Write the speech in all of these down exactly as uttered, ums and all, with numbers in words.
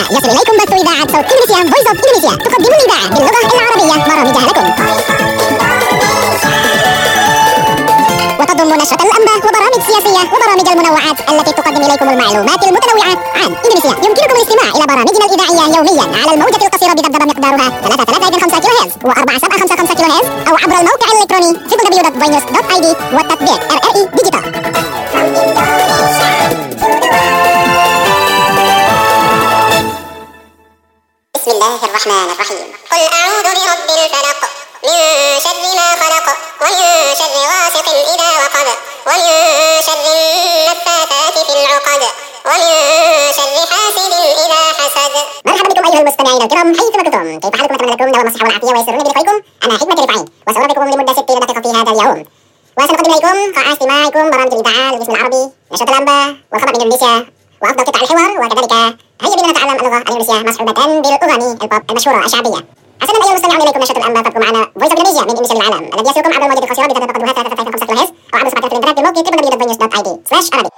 يصل إليكم بث إذاعة صوت إندونيسيا فويس أوف إندونيسيا تقدم الإذاعة باللغة العربية برامجها لكم، وتضم نشرة الأنباء وبرامج سياسية وبرامج المنوعات التي تقدم إليكم المعلومات المتنوعة عن إندونيسيا. يمكنكم الاستماع إلى برامجنا الإذاعية يوميا على الموجة القصيرة بذبذبة مقدارها ثلاثة آلاف وثلاثمائة وخمسة كيلو هرتز و أربعة سبعة خمسة خمسة كيلو هرتز، أو عبر الموقع الإلكتروني دبليو دبليو دبليو دوت فوينيوس دوت آي دي والتطبيق آر آر إي ديجيتال. بسم الله الرحمن الرحيم. قل أعوذ برب الفلق من شر ما خلق ومن شر غاسق إذا وقب ومن شر النفاثات في العقد ومن شر حاسد إذا حسد. مرحبا بكم أيها المستمعين الكرام حيثما كنتم، كيف حالكم؟ أتمنى لكم دوام الصحة والعافية ويسرني بلقائكم. أنا حكمة رفعي وسأرافقكم لمدة ستين دقيقة في هذا اليوم، وسنقدم إليكم قاع استماعكم برامج الإذاعة بالاسم العربي، نشرة الأنباء والخبر من إندونيسيا وأفضل قطع الحوار، وكذلك هيا بنا نتعلم اللغة الإندونيسية مصحوبة بالأغاني البوب المشهورة الشعبية. حسنا أيها المستمعون إليكم نشرة الأنباء، تبقوا معنا فويس أوف إندونيسيا من إندونيسيا للعالم الذي يصلكم عبر الموجة القصيرة بذبذبة قدرها ثلاثة آلاف وخمسة كيلو هرتز، أو عبر صفحات الإنترنت بالموقع دبليو دبليو دبليو دوت فوينيوس دوت آي دي سلاش عربي.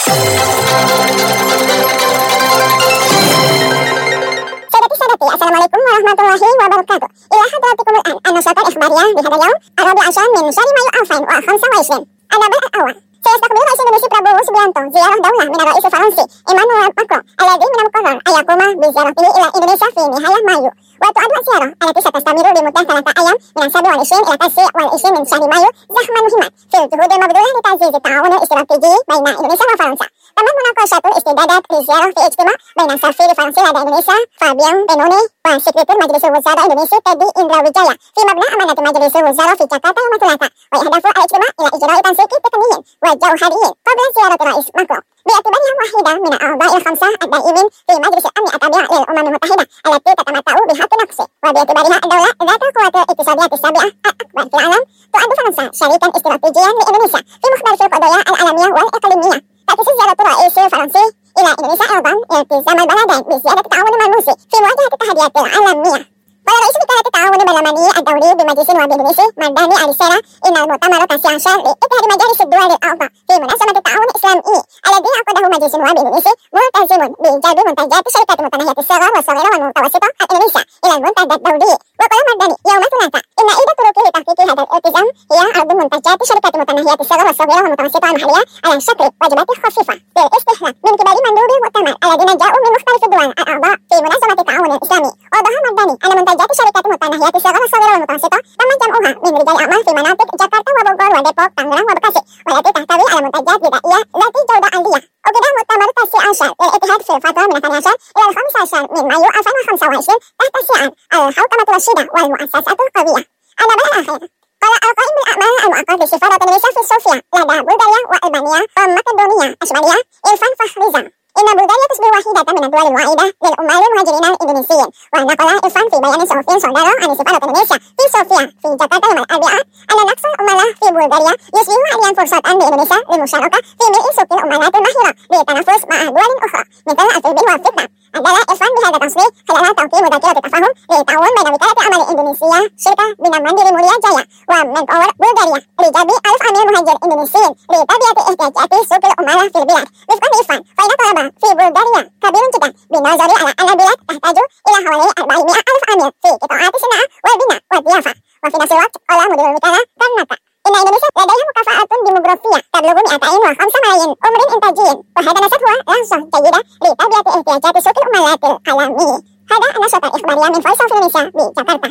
سيدتي سادتي، السلام عليكم ورحمة الله وبركاته. إلى حضراتكم الآن النشرة الإخبارية لهذا اليوم الرابع عشر من شهر مايو ألفين وخمسة وعشرين. النبأ الأول: سيستقبل رئيس إندونيسيا برابو سوبيانتو زيارة دولة من الرئيس الفرنسي إيمانويل ماكرون، الذي من المقرر أن يقوم بزيارته إلى إندونيسيا في نهاية مايو. وتعد الزيارة التي ستستمر لمدة ثلاثة أيام من السابع والعشرين إلى التاسع والعشرين من شهر مايو زخما مهما في الجهود المبذولة لتعزيز التعاون الاستراتيجي بين إندونيسيا وفرنسا. تمت مناقشة الاستعدادات للزيارة في اجتماع بين السفير الفرنسي لدى إندونيسيا فابيان بينوني وسكرتير مجلس الوزراء الإندونيسي تيدي إندرا ويجايا في مبنى أمانة مجلس الوزراء في جاكرتا يوم الثلاثاء. ويهدف الاجتماع إلى إجراء تنسيق تقني وجوهري قبل زيارة الرئيس ماكرون، باعتبارها واحدة من الأعضاء الخمسة الدائمين في مجلس الأمن التابع للأمم المتحدة التي تتمتع بحق نقص، وباعتبارها الدولة ذات القوات الاقتصادية السابعة الأكبر في العالم. تعد فرنسا شريكا استراتيجيا لإندونيسيا في مختلف القضايا العالمية والإقليمية. تعكس زيارة الرئيس الفرنسي إلى إندونيسيا أيضا التزام البلدين بزيادة التعاون الملموس في مواجهة التحديات العالمية. قال رئيس وكالة التعاون البرلماني الدولي بمجلس النواب الإندونيسي مرداني أليسيرا إن المؤتمر التاسع عشر لاتحاد مجالس الدول الأعضاء في مناسبة التعاون الإسلامي الذي عقده مجلس النواب الإندونيسي ملتزم بجلب منتجات شركات متناهية الصغر والصغيرة والمتوسطة الإندونيسية إلى المنتدى الدولي. وقال مرداني يوم الثلاثاء إن إحدى الطرق لتحقيق هذا الالتزام هي عرض منتجات شركات متناهية الصغر والصغيرة والمتوسطة المحلية على شكل وجبات خفيفة للاستهلاك من قبل مندوبي المؤتمر الذين جاءوا من مختلف الدول الأعضاء في مناسبة التعاون الإسلامي. وأوضح مرداني أن منتجات شركات متناهية الصغر والصغيرة والمتوسطة تم جمعها من رجال أعمال في مناطق جاكرتا وبوغور وديبوك تانغران وبكاسي، والتي تحتوي على منتجات غذائية ذات جودة عالية. وقد مؤتمر التاسع عشر للاتحاد في الفترة من الثاني عشر إلى الخامس عشر من مايو ألفين وخمسة وعشرين تحت شعار الحوكمة الرشيدة والمؤسسات القوية. النبأ الأخير: قال القائم بالأعمال المؤقت لسفارة إندونيسيا في صوفيا لدى بلغاريا وألبانيا ومقدونيا الشمالية إرفان فخريزا إن بلغاريا تصبح واحدة من الدول الواعدة للعمال المهاجرين الإندونيسيين. ونقل إرفان في بيان صحفي صدر عن سفارة إندونيسيا في صوفيا في جاكرتا يوم الأربعاء أن نقص العمالة في بلغاريا يصبح حاليا فرصة بإندونيسيا للمشاركة في ملء سوق العمالات الماهرة للتنافس مع دول أخرى مثل الفلبين وفيتنام. أدلى إرفان بهذا التصريح خلال توقيع مذكرة تفاهم للتعاون بين وكالة العمل الإندونيسية شركة بنماندي لموريا جايا ومن باور بلغاريا لجلب ألف عامل مهاجر إندونيسيين لتلبية احتياجات سوق العمالة في البلاد. وفقا لإرفان فإن طلب في بلغاريا كبير جدا بالنظر على أن البلاد تحتاج إلى حوالي أربعمائة ألف عامل في قطاعات الصناعة والبناء والضيافة. وفي نفس الوقت قال مدير الوكالة كارناتا إن إندونيسيا لديها مكافأة ديموغرافية تبلغ مئتين وخمسة ملايين عمر إنتاجي، وهذا نشاطها رهصة جيدة لتلبية احتياجات سوق العملات العالمي. هذا النشاط الإخباري من فويس أوف إندونيسيا بجاكرتا.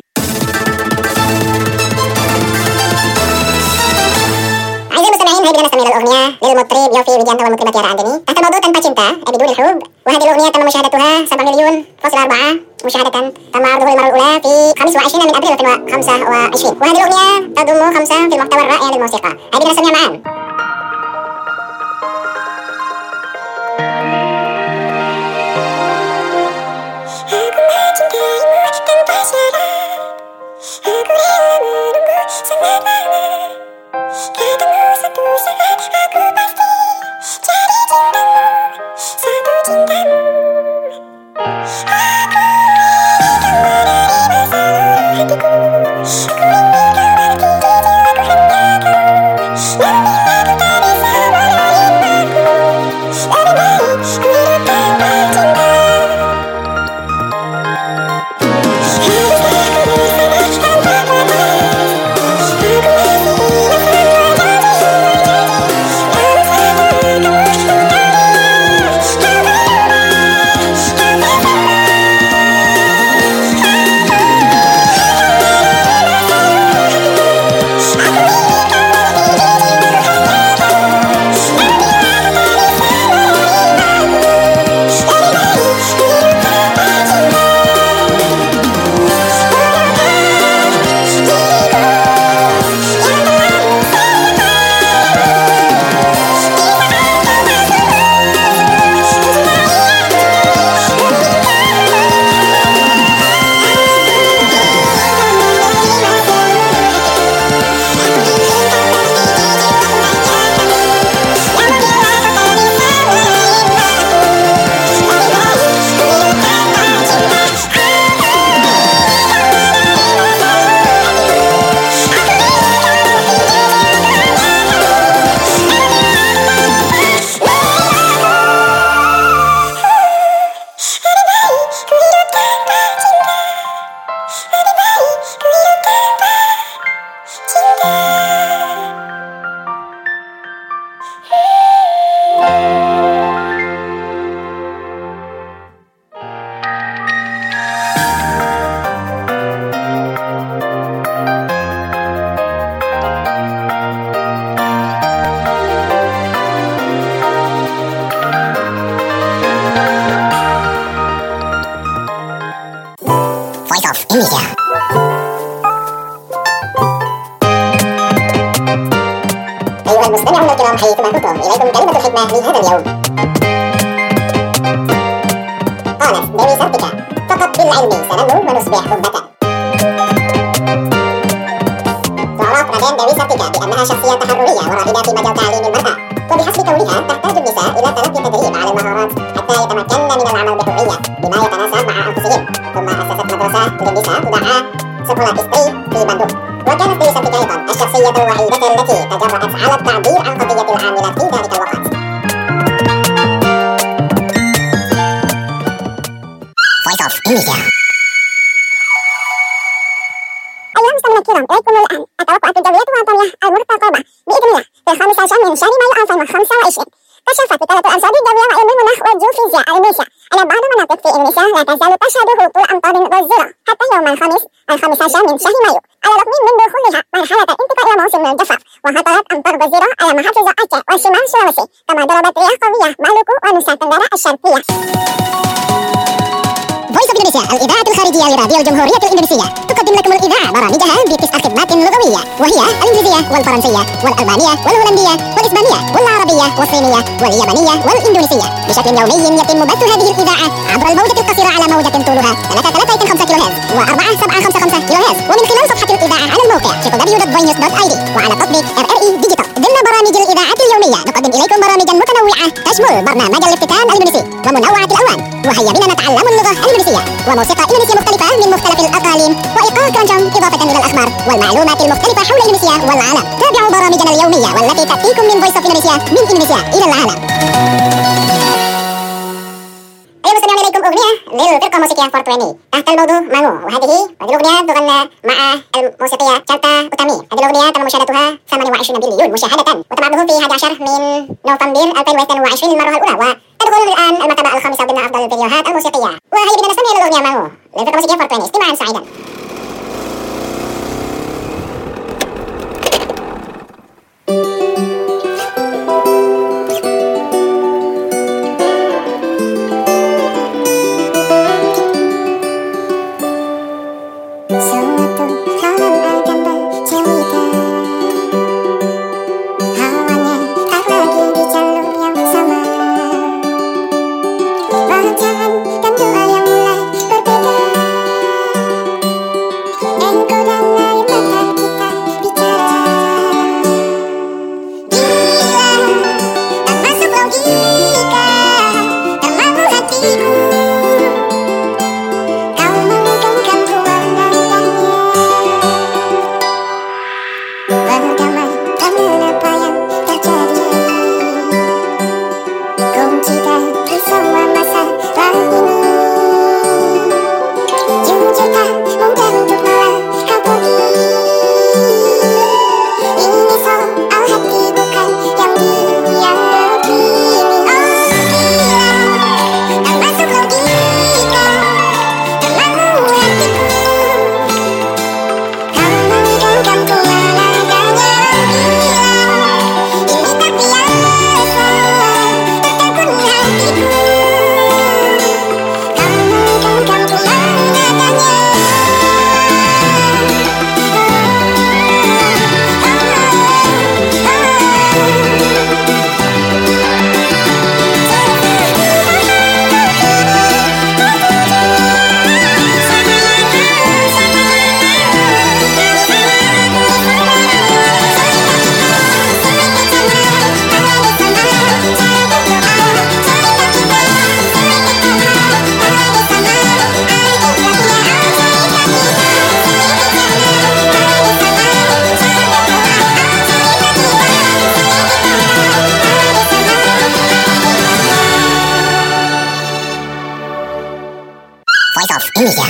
أعزائي المستمعين، هيا بنا نستمع إلى الأغنية للمطرب يوفي ويديانتا والمطربة تيارا عندني تحت موضوع تنبا تشنتا بدون الحب. وهذه الأغنية تم مشاهدتها سبعة مليون فاصلة أربعة مشاهدة. تم عرضه للمرة الأولى في خمسة وعشرين من أبريل ألفين وخمسة وعشرين، وهذه الأغنية تضم خمسة في المحتوى الرائع للموسيقى. هيا بنا نستمع معا. Aku الرحمة لهذا اليوم. قالت ديوي سارتيكا: فقط بالعلم سننمو ونصبح قبة. تعرف رادين ديوي سارتيكا بأنها شخصية تحررية ورائدة في مجال تعليم المرأة، وبحسب كونها تحتاج النساء إلى تلقي تدريب على المهارات حتى يتمكن من العمل بحرية بما يتناسب مع أنفسهم. ثم أسست مدرسة للنساء تدعى سكولاتيستري في باندوك. وكانت ديوي سارتيكا أيضا الشخصية الوحيدة التي تجرأت على التعبير عن قضية العاملات في ذلك الوقت. Voice of Indonesia. أيها المستمعين الكرام، إليكم الآن التوقعات الجوية الوطنية المرتقبة بإذن الله في الخامس عشر من شهر مايو ألفين وخمسة وعشرين. كشفت وكالة الأرصاد الجوية وعلم المناخ والجيوفيزياء الإندونيسية أن بعض المناطق في إندونيسيا لا تزال تشهد هطول أمطار غزيرة حتى يوم الخميس الخامس عشر من شهر مايو، على الرغم من دخولها مرحلة الانتقال إلى موسم الجفاف. وهطلت أمطار غزيرة على محافظ أكا وشمال سولويسي، كما ضربت رياح قوية مالوكو ونوسا تنغرا الشرقية. فويس اوف اندونيسيا، الإذاعة الخارجية لراديو الجمهورية الإندونيسية، تقدم لكم الإذاعة برامجها بتسع خدمات لغوية، وهي الإنجليزية والفرنسية والألمانية والهولندية والإسبانية والعربية والصينية واليابانية والإندونيسية. بشكل يومي يتم بث هذه الإذاعة عبر الموجة القصيرة على موجة طولها ثلاثة آلاف وثلاثمائة وخمسة كيلو هرتز و أربعة آلاف سبعمائة وخمسة وخمسين كيلو هرتز، ومن خلال صفحة الإذاعة على الموقع دبليو دبليو دبليو دوت فويس دوت آي دي وعلى تطبيق آر آر إي ديجيتال. ضمن برامج الإذاعة اليومية نقدم إليكم برامجا متنوعة تشمل برنامج الافتتان الإندونيسي ومنوعة الألوان، وهيا بنا نتعلم اللغة الإندونيسية، وموسيقى إندونيسية مختلفة من مختلف الأقاليم، وإيقاع كرانجام إضافة إلى الأخبار والمعلومات المختلفة حول إندونيسيا والعالم. تابعوا برامجنا اليومية والتي تأتيكم من فويس اوف إندونيسيا من إندونيسيا إلى العالم. أيها المستمعون، إليكم أغنية للفرقة الموسيقية أربعمائة وعشرين تحت الموضوع مانو، وهذه هذه الأغنية تغنى مع الموسيقية شالتا أوتامي. هذه الأغنية تم مشاهدتها ثمانية وعشرين مليون مشاهدة، وتم عرضه في الحادي عشر من نوفمبر ألفين واثنين وعشرين المرة الأولى، وتدخل الآن المرتبة الخامسة ضمن أفضل الفيديوهات الموسيقية. وهيا بنا نستمع إلى الأغنية مانو للفرقة الموسيقية أربعمائة وعشرين. استماعا سعيدا. Voice of Indonesia.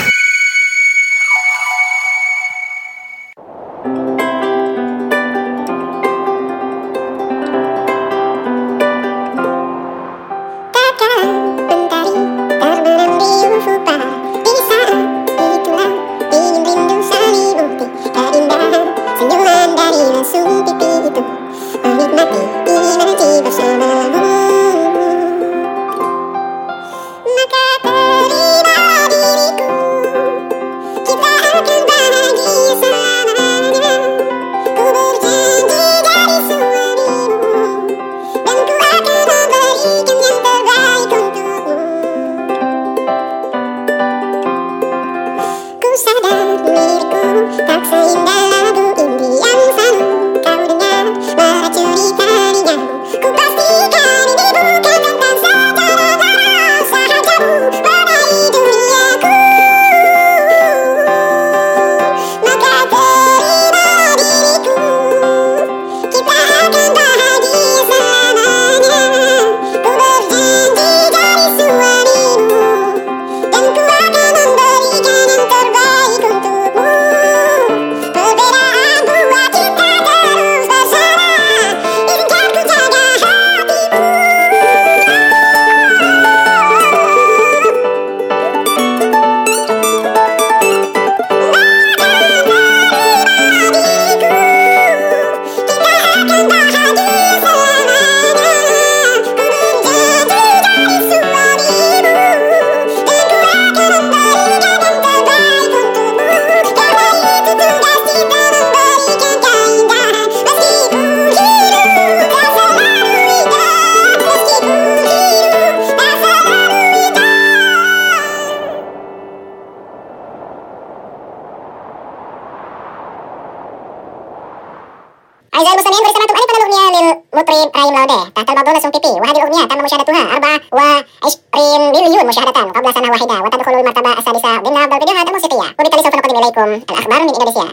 في، وهذه الأغنية تم مشاهدتها أربعة وعشرين مليون مشاهدة قبل سنة واحدة، وتدخل المرتبة السادسة ضمن أفضل الفيديوهات الموسيقية. وبالتالي سوف نقدم إليكم الأخبار من إندونيسيا.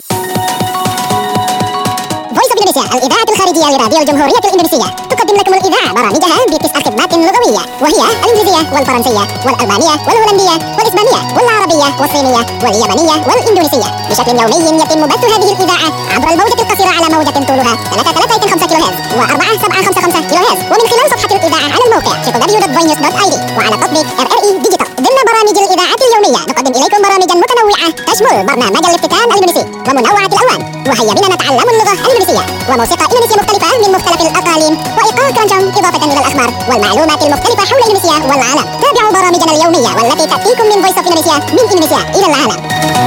فويس اوف اندونيسيا، الإذاعة الخارجية لراديو الجمهورية الإندونيسية، تقدم لكم الإذاعة برامجها بتسع خدمات لغوية، وهي الإنجليزية والفرنسية والألمانية والهولندية والإسبانية والعربية والصينية واليابانية والإندونيسية. بشكل يومي يتم بث هذه الإذاعة عبر الموجة القصيرة على موجة طولها ثلاثة آلاف وخمسة كيلو هرتز و4 سبعة خمسة خمسة كيلو هرتز، ومن خلال صفحة الإذاعة على الموقع دبليو دبليو دبليو دوت فوي نيوز دوت آي دي، وعلى تطبيق ار ار اي ديجيتال. ضمن برامج الإذاعة اليومية نقدم إليكم برامجا متنوعة تشمل برنامج الافتتان الإندونيسي ومنوعة الألوان، وهيا بنا نتعلم اللغة الإندونيسية، وموسيقى إندونيسية مختلفة من مختلف الأقاليم، وإيقاع كرانشام، إضافة إلى الأخبار والمعلومات المختلفة حول إندونيسيا والعالم. تابعوا برامجنا اليومية والتي تأتيكم من فويس اوف اندونيسيا، من إندونيسيا إلى العالم.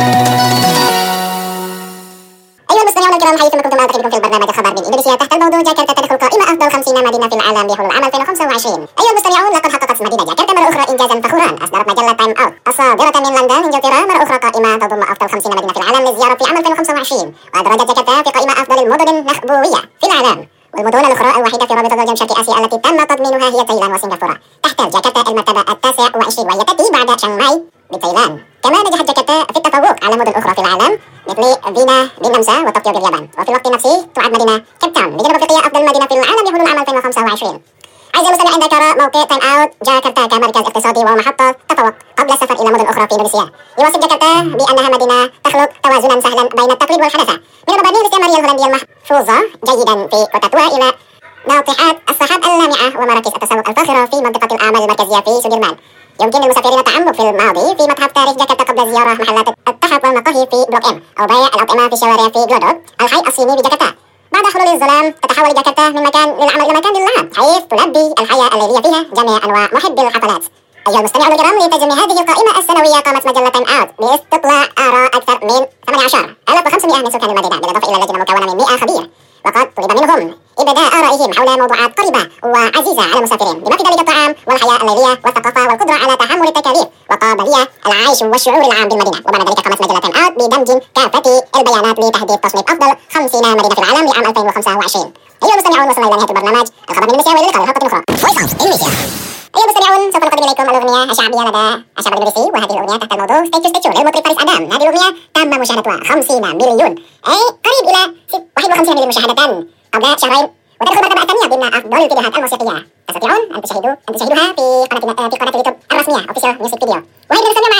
أيها المستمعون الكرام، حيثما كنتم ألتقي بكم في البرنامج الخبر من إندونيسيا تحت الموضوع جاكرتا تدخل قائمة أفضل خمسين مدينة في العالم لحلول العام ألفين وخمسة وعشرين. أيها المستمعون، لقد حققت مدينة جاكرتا مرة أخرى إنجازا فخورا. أصدرت مجلة تايم أوت الصادرة من لندن إنجلترا مرة أخرى قائمة تضم أفضل خمسين مدينة في العالم للزيارة في عام ألفين وخمسة وعشرين، وأدرجت جاكرتا في قائمة أفضل المدن النخبوية في العالم. والمدن الأخرى الوحيدة في رابطة دول شرق آسيا التي تم تضمينها هي تايلاند وسنغافورة. تحتل جاكرتا المرتبة التاسع وعشرين، وهي تأتي بعد شانغ ماي بتايلاند. كما نجحت جاكرتا في التفوق على مدن أخرى في العالم مثل فيينا بالنمسا وطوكيو باليابان، وفي الوقت نفسه تعد مدينة كيب تاون بجنوب أفريقيا أفضل مدينة في العالم لحلول العام ألفين وخمسة وعشرين. أعزائي المستمعين، ذكر موقع تايم أوت جاكرتا كمركز اقتصادي ومحطة تفوق قبل السفر إلى مدن أخرى في إندونيسيا. يوصف جاكرتا بأنها مدينة تخلق توازنا سهلا بين التقليد والحداثة، من المباني الاستعمارية الهولندية المحفوظة جيدا في كوتاتوا إلى ناطحات السحاب اللامعة ومراكز التسوق الفاخرة في منطقة الأعمال المركزية في سوديرمان. يمكن للمسافرين التعمق في الماضي في متحف تاريخ جاكرتا قبل زيارة محلات التحف والمقاهي في بلوك إم، أو بيع الأطعمة في الشوارع في جلودوك الحي الصيني بجاكرتا. بعد حلول الظلام تتحول جاكرتا من مكان للعمل إلى مكان للعب، حيث تلبي الحياة الليلية فيها جميع أنواع محبي الحفلات. أيها المستمعون الكرام، لتجميع هذه القائمة السنوية قامت مجلة تايم أوت باستطلاع آراء أكثر من ثمانية عشر ألف وخمسمائة من سكان المدينة، بالإضافة إلى لجنة مكونة من مئة خبير، وقد طلب منهم إبداء آرائهم حول موضوعات قريبة وعزيزة على المسافرين، بما في ذلك الطعام والحياة الليلية والثقافة والقدرة على تحمل التكاليف وقابلية العيش والشعور العام بالمدينة. وبعد ذلك قامت مجلة تايم أوت بدمج كافة البيانات لتحديد تصنيف أفضل خمسين مدينة في العالم لعام ألفين وخمسة وعشرين. أيها المستمعون، وصلنا إلى نهاية البرنامج الخبر من إندونيسيا، والى اللقاء في حلقة أخرى. فويس اوف اندونيسيا. أيها المستمعون، سوف نقدم إليكم الأغنية الشعبية لدى الشعب الإندونيسي، وهذه الأغنية تحت الموضوع ستيتشو ستيتشو للمطرب فارس أدام. هذه الأغنية تم مشاهدتها خمسين مليون، أي قريب إلى واحد وخمسين مليون مشاهدة قبل شهرين، وتدخل المرتبة الثانية ضمن أفضل الفيديوهات الموسيقية. تستطيعون أن تشاهدوا أن تشاهدوها في قناة في قناة اليوتيوب الرسمية أوفيشال ميوزك فيديو. وهيا بنا نستمع معا.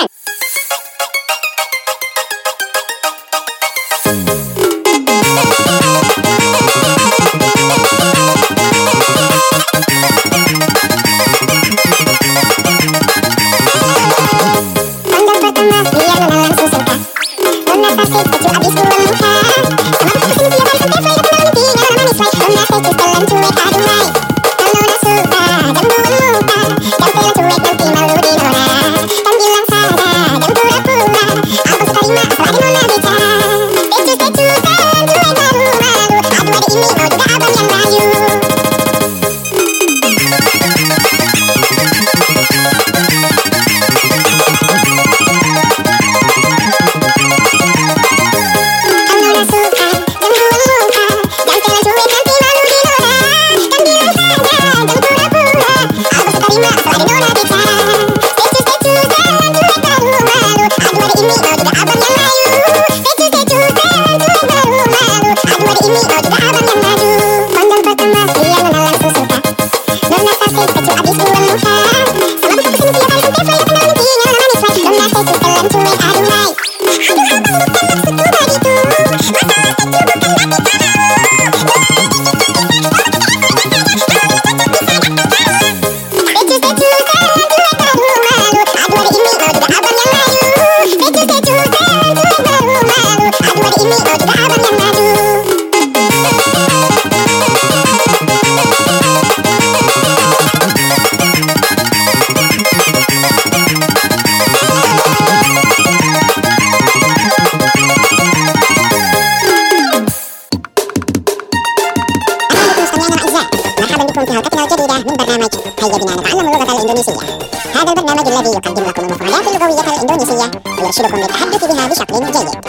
بكم في حلقتنا الجديدة من برنامج هيا بنا نتعلم اللغة الإندونيسية. هذا البرنامج الذي يقدم لكم المفردات اللغوية الإندونيسية ويرشدكم للتحدث بها بشكل جيد.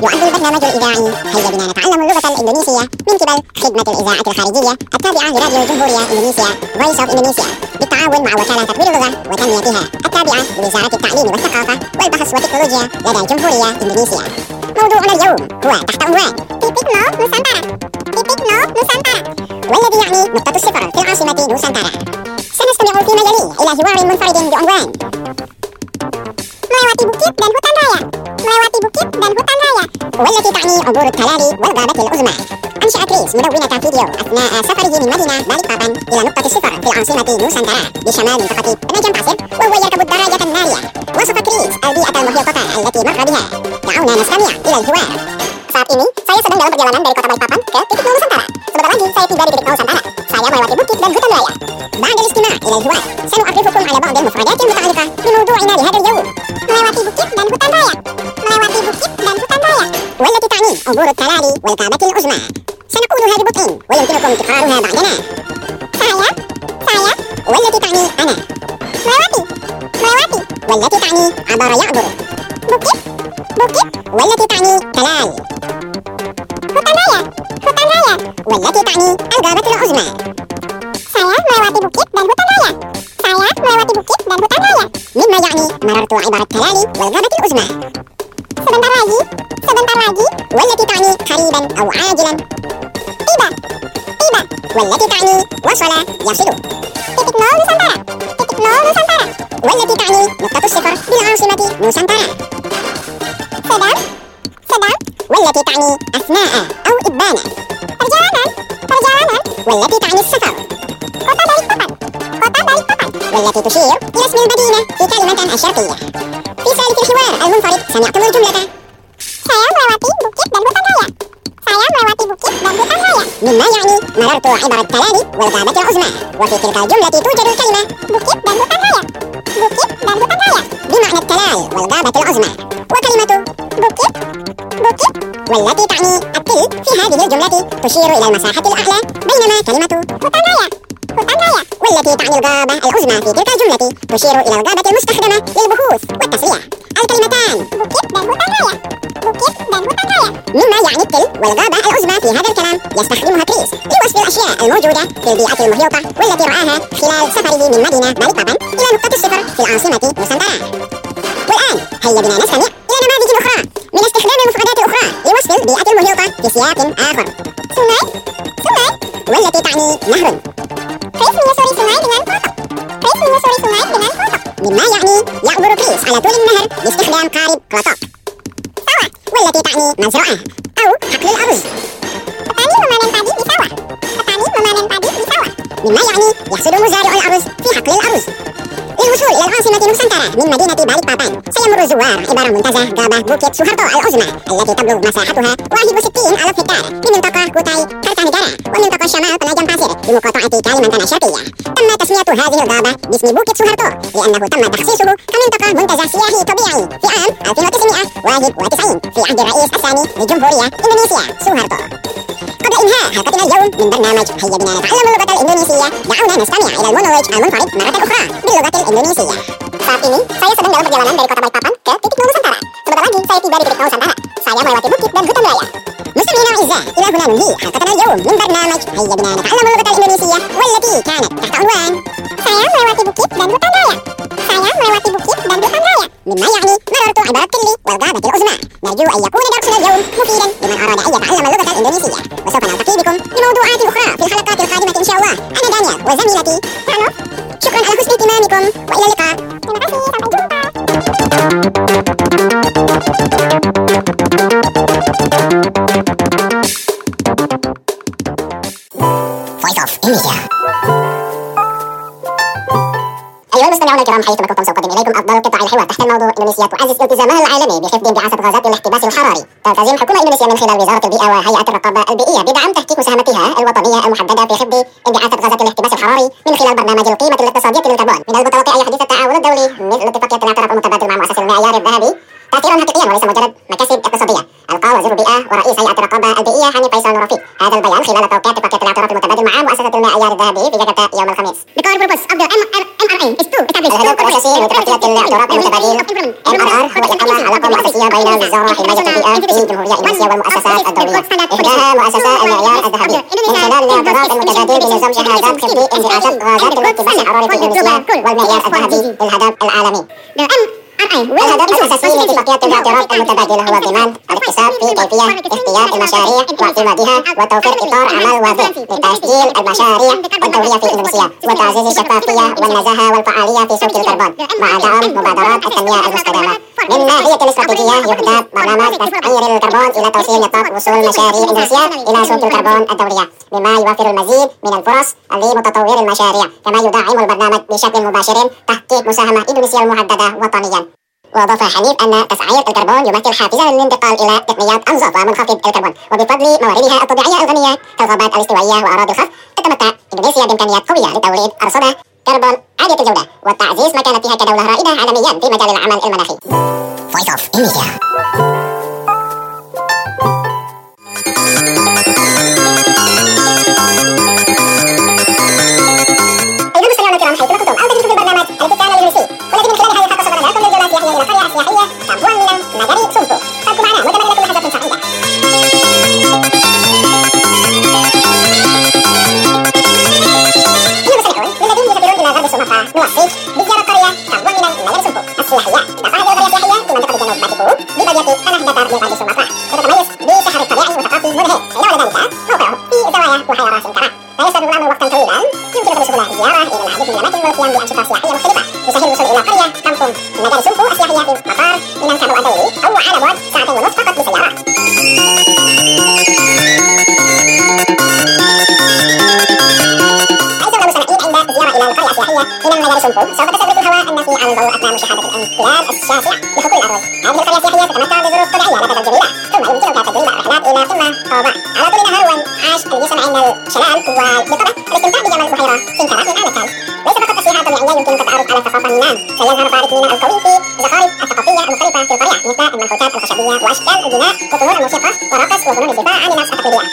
يعد البرنامج الإذاعي هيا بنا نتعلم اللغة الإندونيسية من قبل خدمة الإذاعة الخارجية التابعة لراديو جمهورية إندونيسيا Voice of Indonesia بالتعاون مع وكالة تطوير اللغة وتنميتها التابعة لوزارة التعليم والثقافة والبحث والتكنولوجيا لدى جمهورية إندونيسيا. موضوعنا اليوم هو تحت عنوان تيبيك نو نوسانتارا تيبيك نو نوسانتارا والذي يعني نقطة الصفر في العاصمة نوسانتارا. سنستمع فيما يلي إلى حوار منفرد بعنوان Melewati Bukit dan Hutan Raya Melewati Bukit dan Hutan Raya والتي تعني عبور التلالي والغابة العظمى. أنشأ كريس مدونة فيديو أثناء سفره من مدينة باليبابان إلى نقطة الصفر في العاصمة نوسانتارا بشمال منطقة نجم باسر وهو يركب الدراجة النارية. وصف كريس البيئة المحيطة التي مر بها. دعونا نستمع إلى الحوار. Saat ini, saya sedang dalam perjalanan dari kota Balikpapan ke titik nol Nusantara. Sebentar lagi, saya tiba di titik nol Nusantara. Saya melewati bukit dan hutan raya. بعد الاستماع إلى الحوار سنعرفكم على بعض المفردات المتعلقة بموضوعنا لهذا اليوم. melewati bukit dan hutan raya melewati bukit dan hutan raya والتي تعني عبور التلالي والغابة العظمى. سنقولها ببطء ويمكنكم تكرارها بعدنا. saya saya والتي تعني أنا. melewati melewati والتي تعني عبر يعبر. bukit bukit والتي تعني تلال. hutan raya hutan raya والتي تعني الغابة العظمى. saya melewati bukit dan hutan raya saya melewati bukit dan hutan raya مما يعني مررت عبر التلالي والغابة العظمى. sebentar lagi sebentar lagi والتي تعني قريبا أو عاجلا. tiba tiba والتي تعني وصل يصل. titik nol Nusantara titik nol Nusantara والتي تعني نقطة الصفر بالعاصمة نوسانتارا. sedang sedang والتي تعني أثناء أو إبانا. perjalanan perjalanan والتي تعني السفر. kota Balikpapan kota Balikpapan والتي تشير إلى اسم المدينة في كلمة الشرقية. في سالك الحوار المنفرد سنعتبر جملة saya melewati bukit dan hutan raya saya melewati bukit dan hutan raya مما يعني مررت عبر التلالي والغابة العظمى. وفي تلك الجملة توجد الكلمة bukit dan hutan raya bukit dan hutan raya بمعنى التلال والغابة العظمى. وكلمة bukit bukit والتي تعني التل في هذه الجملة تشير إلى المساحة الأعلى بينما كلمة hutan raya hutan raya والتي تعني الغابة العظمى في تلك الجملة تشير إلى الغابة المستخدمة للبحوث والتسلية. الكلمتان بukit dan hutan raya bukit dan hutan raya مما يعني التل والغابة العظمى في هذا الكلام يستخدمها كريس لوصف الأشياء الموجودة في البيئة المحيطة والتي رآها خلال سفره من مدينة باليبابان إلى نقطة الصفر في العاصمة نوسانتارا. والآن هيا بنا نستمع إلى نماذج أخرى من استخدام المفردات الأخرى لوصف البيئة المحيطة في سياق آخر. sungai sungai والتي تعني نهر. كريس menyusuri sungai dengan kotak. كريس menyusuri sungai dengan kotak مما يعني يعبر كريس على طول النهر باستخدام قارب كلاطاك. sawah والتي تعني مزرعة أو حقل الأرز. petani memanen padi di sawah. petani memanen padi di sawah مما يعني يحصد مزارع الأرز في حقل الأرز. للوصول إلى العاصمة نوسانتارا من مدينة باليبابان سيمر الزوار عبر منتزه غابة بوكيت سوهارتو العظمى التي تبلغ مساحتها واحد وستين ألف هكتار من منطقة كوتاي كارتانيغارا ومنطقة شمال نجم باسر بمقاطعة كاليمانتان الشرقية. تم تسمية هذه الغابة باسم بوكيت سوهارتو لأنه تم تخصيصه كمنطقة منتزه سياحي طبيعي في عام ألف وتسعمائة وواحد وتسعين في عهد الرئيس الثاني لجمهورية إندونيسيا سوهارتو. قبل إنهاء حلقتنا اليوم من برنامج هيا بنا نتعلم اللغة الإندونيسية دعونا نستمع إلى المونولوج المنفرد مرة أخرى باللغة الإندونيسية. Saat ini, saya sedang dalam perjalanan dari kota Balikpapan ke titik nol Nusantara. Sebentar lagi, saya tiba di titik nol Nusantara. Saya melewati bukit dan hutan raya. مستمعينا الأعزاء، إلى هنا ننهي حلقتنا اليوم من برنامج هيا بنا نتعلم اللغة الإندونيسية والتي كانت تحت عنوان saya melewati bukit dan hutan raya. saya melewati bukit dan hutan raya مما يعني مررت عبر التل والغابة العظمى. نرجو أن يكون درسنا اليوم مفيدا لمن أراد أن يتعلم اللغة الإندونيسية. وسوف نلتقي بكم بموضوعات أخرى في الحلقات القادمة إن شاء الله. أنا دانيال وزميلتي رانو. شكرا على حسن اهتمامكم وإلى اللقاء. terima kasih, sampai jumpa. Voice of Indonesia. أيها المستمعون الكرام، حيثما كنتم سأقدم إليكم أفضل قطع الحوار تحت الموضوع إندونيسيا تعزز التزامها العالمي بحفظ انبعاثات غازات الاحتباس الحراري. تلتزم حكومة إندونيسيا من خلال وزارة البيئة وهيئة الرقابة البيئية بدعم تحقيق مساهمتها الوطنية المحددة في حفظ انبعاثات غازات الاحتباس الحراري من خلال برنامج القيمة الاقتصادية للكربون. من المتوقع أن يحدث التعاون الدولي مثل اتفاقية الاعتراف المتبادل مع مؤسسة المعيار الذهبي تأثيرا حقيقيا وليس مجرد مكاسب اقتصادية. ألقى وزير البيئة ورئيس هيئة الرقابة البيئية حامي فيصل رفيق هذا البيان خلال توقيع اتفاقية الاعتراف المتبادل مع مؤسسة المعيار الذهبي في جاكرتا يوم الخميس. The core purpose of the M R الهدف الأساسي من اتفاقية الاعتراف المتبادل إم آر آر هو إقامة علاقة مؤسسية بين وزارة حماية البيئة في الجمهورية الإندونيسية والمؤسسات الدولية، إحداها مؤسسة المعيار الذهبي، من خلال الاعتراف المتبادل بنظام شهادات خفض انبعاثات غازات واقتباس الحراري في الإندونيسية والمعيار الذهبي للهدف العالمي. الهدف الأساسي لاتفاقية الاعتراف المتبادل هو ضمان الاكتساب في كيفية اختيار المشاريع واعتمادها وتوفير إطار عمل واضح لتسجيل المشاريع الدولية في إندونيسيا وتعزيز الشفافية والنزاهة والفعالية في سوق الكربون مع دعم مبادرات التنمية المستدامة. من ناحية الاستراتيجية يهدف برنامج تسعير الكربون إلى توسيع نطاق وصول مشاريع إندونيسيا إلى سوق الكربون الدولية، مما يوفر المزيد من الفرص لمتطوري المشاريع، كما يدعم البرنامج بشكل مباشر تحقيق مساهمة إندونيسيا المحددة وطنيا. وأضاف حنيف أن تسعير الكربون يمثل حافزا للانتقال إلى تقنيات أنظف ومنخفض الكربون، وبفضل مواردها الطبيعية الغنية كالغابات الاستوائية وأراضي الخصب تتمتع إندونيسيا بإمكانيات قوية لتوريد أرصدة كربون عالية الجودة وتعزيز مكانتها كدولة رائدة عالميا في مجال العمل المناخي. Voice of Indonesia. وأشكال البناء وطيور الموسيقى ورقص وفنون الدفاع عن النفس التقليدية.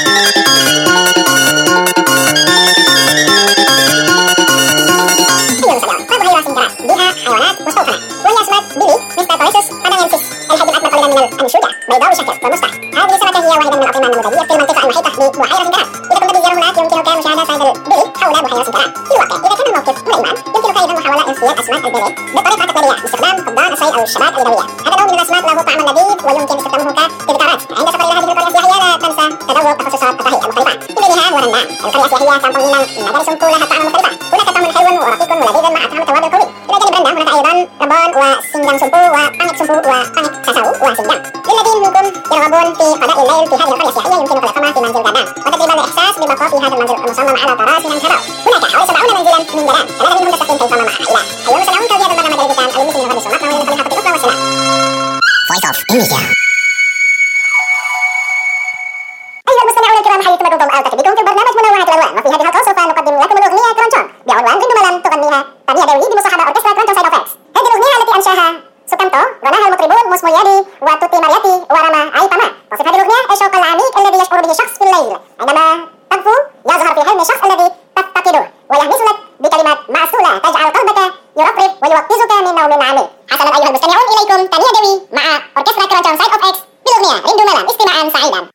هي مسلمة وبهيرة سنجرات بها حيوانات مستوطنة، وهي اسمها بيلي ميستاكويسس بانانينسيس الحجم الأكبر قليلا من النشوجة، بيضاء الشكل ومسطح. هذه السمكة هي واحدة من الأطعمة النموذجية في المنطقة المحيطة ببحيرة سنجرات. إذا كنت بزيارة هناك يمكنك مشاهدة صيد البيلي حول بحيرة سنجرات. في الواقع إذا كان الموقف ملائما يمكنك أيضا محاولة اصطياد أسماك البيلي بالطريقة التقليدية باستخدام قضبان الصيد أو الشباك اليدوية. هذا نوع من الأسماك له طعم لذيذ ويمكن استخدامه كتذكارات. عند سفر إلى هذه القرية السياحية لا تنسى تذوق تخصصات الطهي المختلفة من بينها ورنان. القرية السياحية سامبونينا مدارس لها طعم مختلفة، هناك طعم حلو ورقيق ولذيذ مع طعم التوابل القوي. إلى جانب رنان هناك أيضا ربان وسنجان سمبو وبانيك سمبو وبانيك ساساو وسنجان. للذين منكم يرغبون في قضاء الليل في هذه القرية السياحية يمكنك الإقامة في منزل جردان وتجربة الإحساس بالبقاء في هذا المنزل المصمم على طراز من الهواء. هناك حوالي سبعون منزلا من جيران، ثلاثة منهم تستقيم كيفما مع عائلات. أيها المستمعون توجيه البرنامج الذي كان المسلم يغرس سمعتنا وللمخلوقات الأخرى والسلام. Voice of Indonesia. أيها المستمعون الكرام حياكم الله ألتقي بكم في البرنامج منوعة الألوان، وفي هذه الحلقة سوف نقدم لكم الأغنية كرونشون بعنوان غندومالا تغنيها تانيا ديوي بمصاحبة أوركسترا كرونشون سايد أفكس. هذه الأغنية التي أنشاها سوكانتو غناها المطربون موسمو يادي وتوتي مارياتي وراما عيطاما. تصف هذه الأغنية الشوق العميق الذي يشعر به الشخص في الليل عندما تغفو يظهر في حلم الشخص الذي تفتقده ويهمس لك بكلمات معسولة تجعل قلبك يرفرف ويوقظك من نوم عميق. حسنا أيها المستمعون إليكم تانيا ديوي مع أوركسترا كرونشون سايد أوف إكس بالأغنية غندومالا. استماعا سعيدا.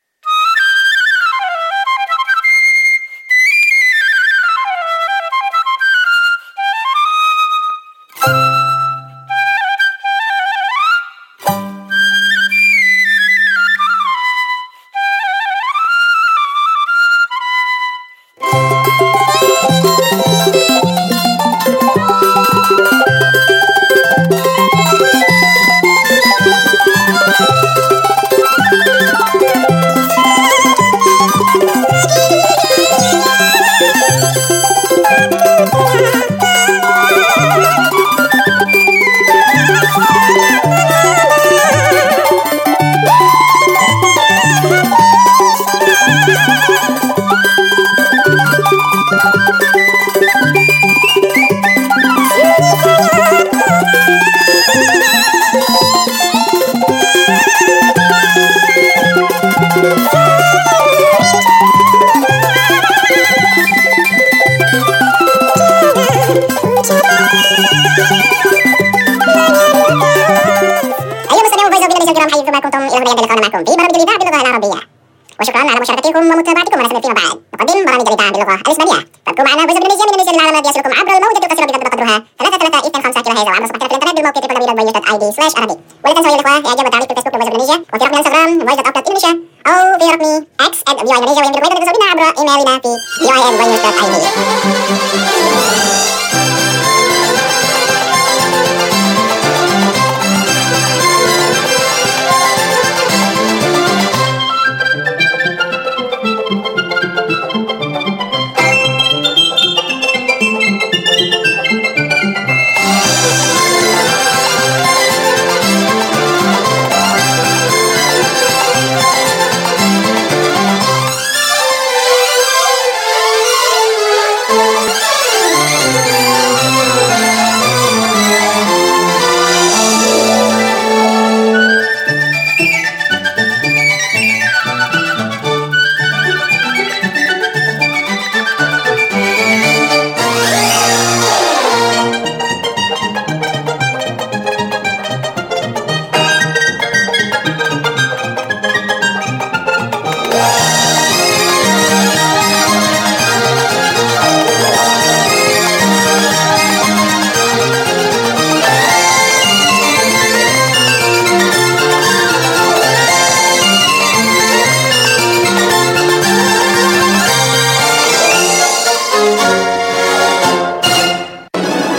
يد اللقاء معكم في برامج الإذاعة باللغة العربية. وشكرا على مشاركتكم ومتابعتكم ونستمر فيما بعد نقدم برامج الإذاعة باللغة الإسبانية. فابقوا معنا فويس إندونيسيا من إندونيسيا للعالم الذي يصلكم عبر الموجة القصيرة بقدر قدرها ثلاثة ثلاثة اثنين خمسة كيلو هرتز وعبر صفحتنا في الإنترنت بالموقع دبليو دبليو دبليو دوت اي دي سلاش عربي. ولا تنسوا أيها الإخوة إعجاب وتعليق في الفيسبوك لفويس إندونيسيا وفي رقم الإنستغرام فويس دوت أب دوت إندونيسيا أو في رقمي إكس آت فيو إندونيسيا ويمكنكم أيضا الاتصال بنا عبر إيميلنا في فيو آي إن فويس دوت اي دي.